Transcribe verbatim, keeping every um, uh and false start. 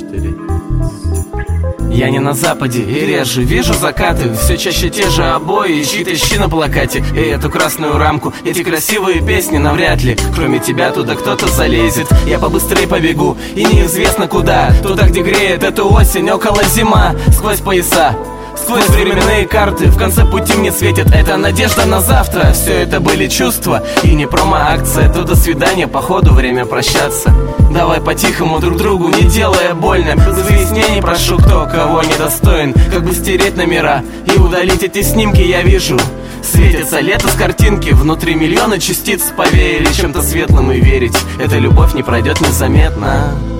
четыре. Я не на западе и реже вижу закаты. Все чаще те же обои и чьи-то щи на плакате. И эту красную рамку, эти красивые песни навряд ли кроме тебя туда кто-то залезет. Я побыстрее побегу и неизвестно куда. Туда, где греет эту осень, около зима. Сквозь пояса, сквозь временные карты. В конце пути мне светит эта надежда на завтра. Все это были чувства и не промо-акция. То до свидания, походу время прощаться. Давай по-тихому друг другу, не делая больно. За изъяснений прошу, кто кого недостоин. Как бы стереть номера и удалить эти снимки. Я вижу, светится лето с картинки. Внутри миллиона частиц повеяли чем-то светлым. И верить, эта любовь не пройдет незаметно.